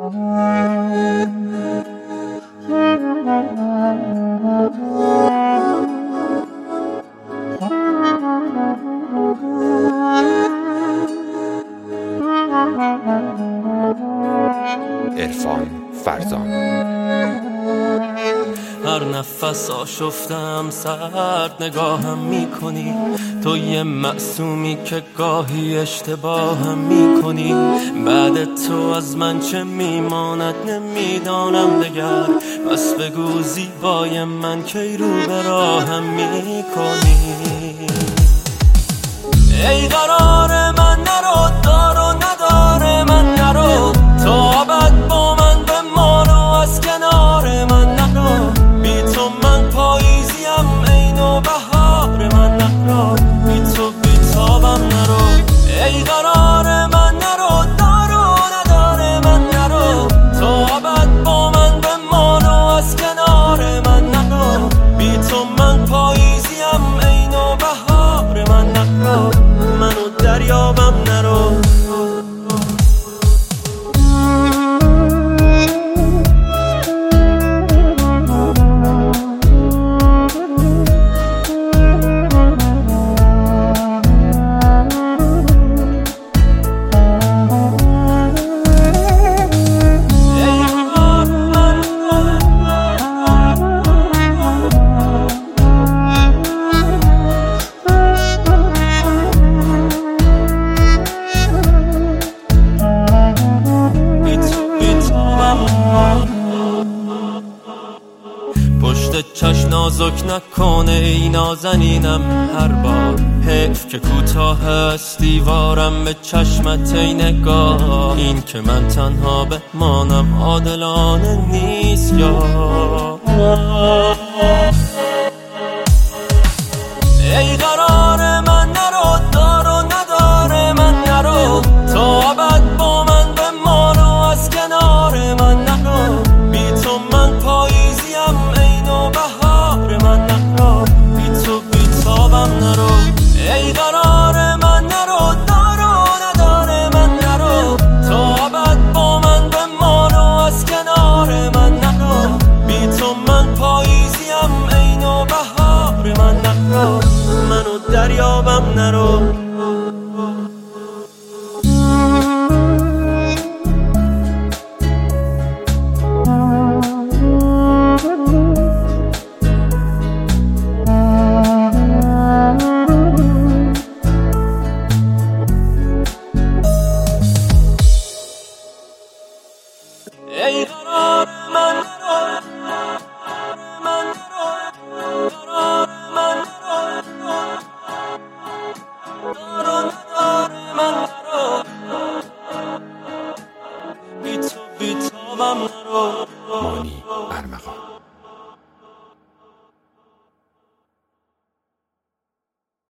عرفان فرزان. هر نفس آشفتم سرد نگاهم میکنی، تو یه معصومی که گاهی اشتباهم میکنی. بعد تو از من چه میماند نمیدانم دگر، پس بگو زیبای من کی رو به راهم میکنی. ای قرار من نرو، دار و ندار من نرو، تا ابد با من بمان و از کنار من نرو. بی تو من پاییزیم ای نوبهار من نرو، بی تو بیتابم نرو. ای قرار من نرو، دار و ندار من نرو، تا ابد با من بمان و از کنار من نرو. بی تو من پاییزیم ای نوبهار من نرو، منو دریابم نرو. پشت چشم نازک نکنه ای نازنینم هر بار، حیف که کوتاه است دیوارم به چشمت ای نگاه. این که من تنها بمانم عادلانه نیست یا ای قرار من نرو، دار و ندار من نرو، تا ابد با من بمان و از کنار من نرو. بی تو من پاییزیم ای نوبهار من نرو، بی تو بیتابم نرو. ای قرار من نرو، دار و ندار من نرو، تا ابد با من بمان و از کنار من نرو. بی تو من پاییزیم ای نوبهار من نرو، منو دریابم نرو. ای قرار من